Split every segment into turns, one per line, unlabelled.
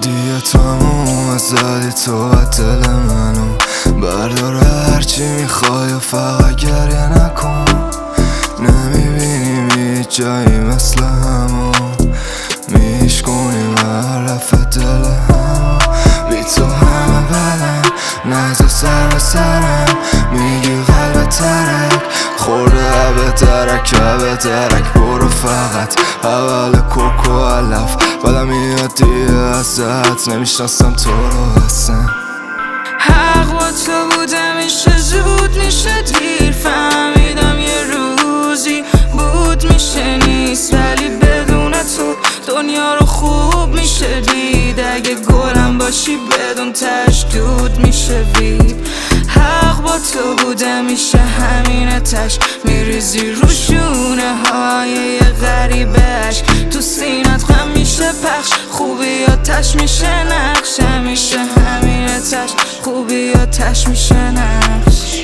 دیگه تموم زدی تو دل منو، بردار هرچی میخوای و فقط گریه نکن. نمیبینیم هیچ جایی مثل همون، میشکنیم حرف دل همون. بی تو همه بدم نزد سر به سرم، میگی قلب ترک خورده به درک برو فقط اول کوکو علف. بعدم میاد دیگه ازت نمیشناسم تو رو اصلا.
حق با تو بوده میشه زود میشه دیر، فهمیدم یه روزی بود میشه نیست، ولی بدون تو دنیا رو خوب میشه دید. اگه گلم باشی بدون تش دود میشه وید. حق با تو بوده میشه همینه تش، میریزی رو شونه های یه غریبش، تو سینت غم میشه پخش، خوبی یا تش میشه نقش. همیشه همینه تش، خوبی یا تش میشه نقش.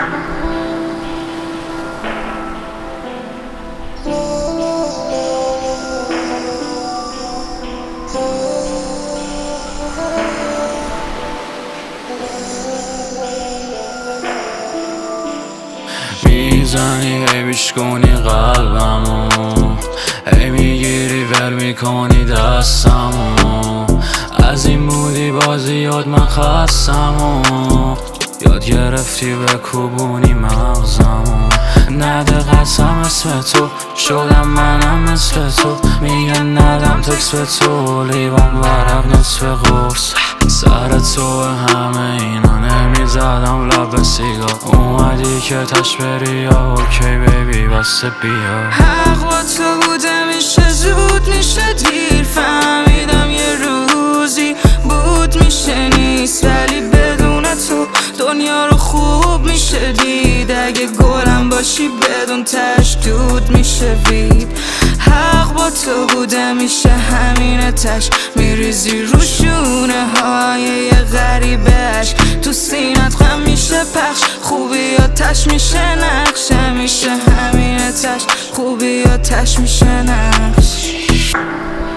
میزنی هی بیشکنی قلبمو، هی میگیری ول میکنی دستمو. از این بودی بازی یاد من خستمو، یاد گرفتی به کوبونی مغزمو. نده قسم اسم تو شدم منم مثل تو، میگن ندم تکس به تو لیوان ورق نصف قرص. سر تو همه اینا نمیزدم لب سیگار، اومدی که تش بری یا اوکی بیبی بس بیا.
حق با تو بوده میشه زود میشه دیر، فهمیدم یه روزی بود میشه نیست، ولی بدون تو دنیا رو خوب میشه دید. اگه گلم باشی بدون تش دود میشه وید. حق با تو بوده میشه همینه تش، میریزی رو شونه های یه غریبش، تو سینت غم میشه پخش، خوبی یا تش میشه نقش. همیشه همینه تش، خوبی یا تش میشه نقش.